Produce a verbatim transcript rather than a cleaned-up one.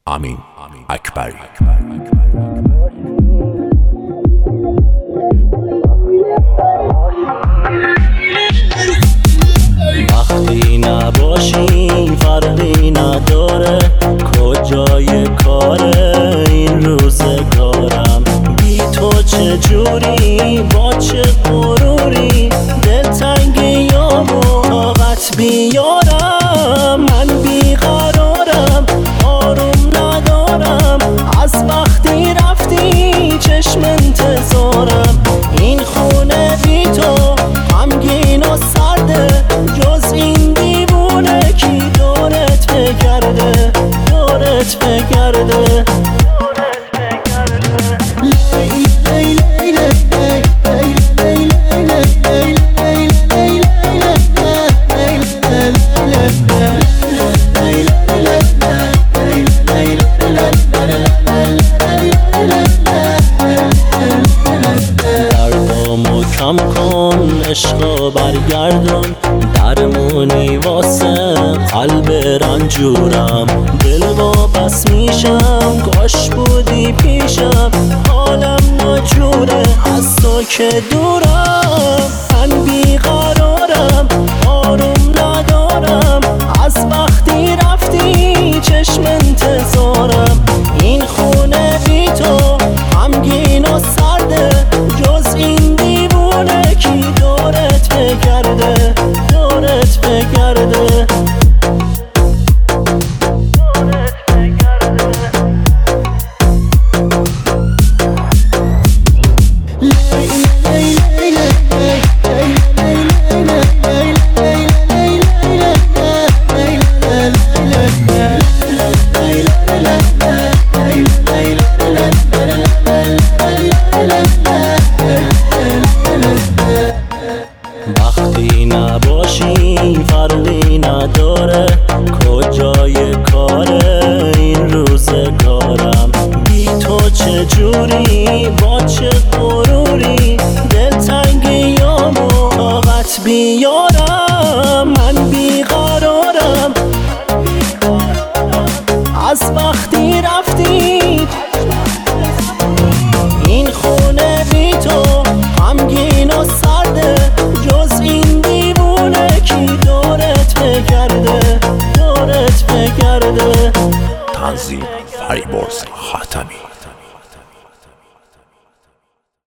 امین اکبری. وقتی نباشی فرقی نداره کجای کاره این روزگارم، بی تو چجوری با چه غروری دلتنگی یا طاقت بیارم. من بیقرارم آروم ندارم از وقتی رفتی چشم انتظارم. این خونه بی تو غمگین و سرده، جز این دیوونه کی دورت بگرده دورت بگرده. دردامو کم کن عشقا برگردون، درمونی واسه قلب رنجورم. دل واپس میشم کاش بودی پیشم، حالم ناجوره از تو که دورم. من بیقرارم آروم ندارم از وقتی رفتی چشم انتظارم. این خونه بی تو غمگین و سرده، جز این دیوونه کی دورت بگرده دورت بگرده. وقتی نباشی فرقی نداره کجای کاره این روزگارم، بی تو چجوری با چه غروری دلتنگی یا طاقت بیارم. من بیقرارم از وقت